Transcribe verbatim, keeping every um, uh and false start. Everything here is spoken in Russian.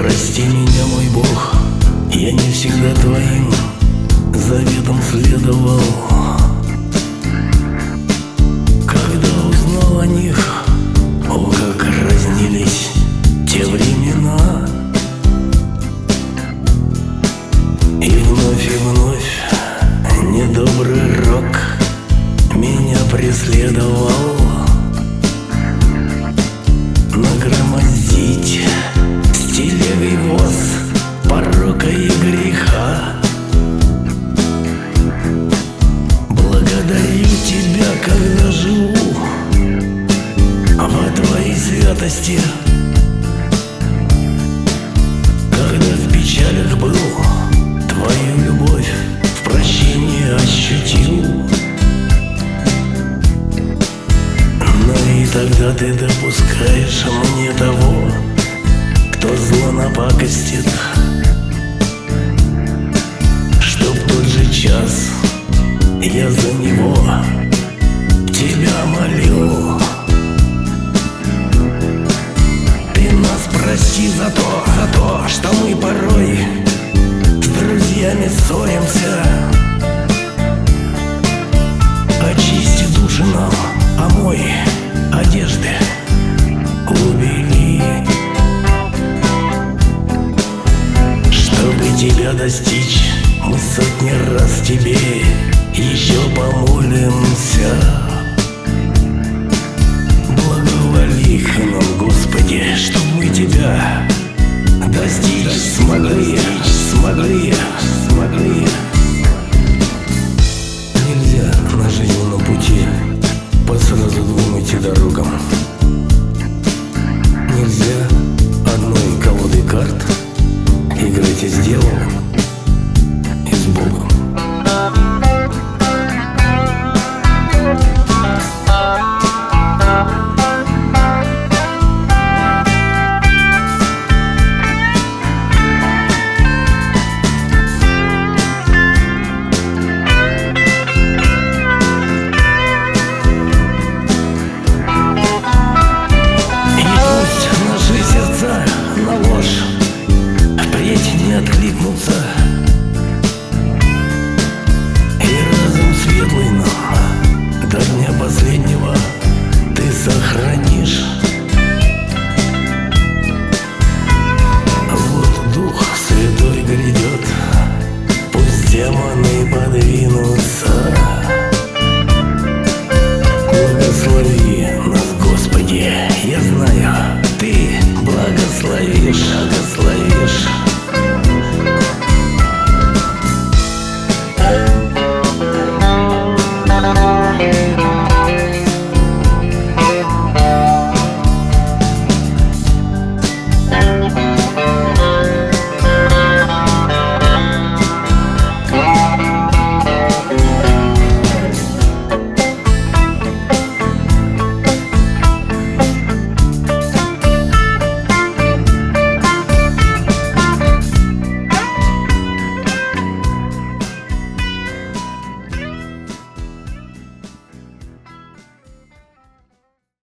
Прости меня, мой Бог, я не всегда твоим заветом следовал. Когда узнал о них, о, как разнились те времена. И вновь и вновь недобрый рок меня преследовал. Нагромоздить с телегой воз порока и греха. Благодарю тебя, когда живу во твоей святости. Когда в печалях был, твою любовь в прощении ощутил. Но и тогда ты допускаешь мне того, кто зло напакостит, чтоб в тот же час я за него тебя молил. Ты нас прости за то, за то, что мы порой с друзьями ссоримся. Очисти души нам, омой одежды, убери. Чтобы тебя достичь, мы сотни раз тебе еще помолимся. Благоволи к нам, Господи, чтоб мы тебя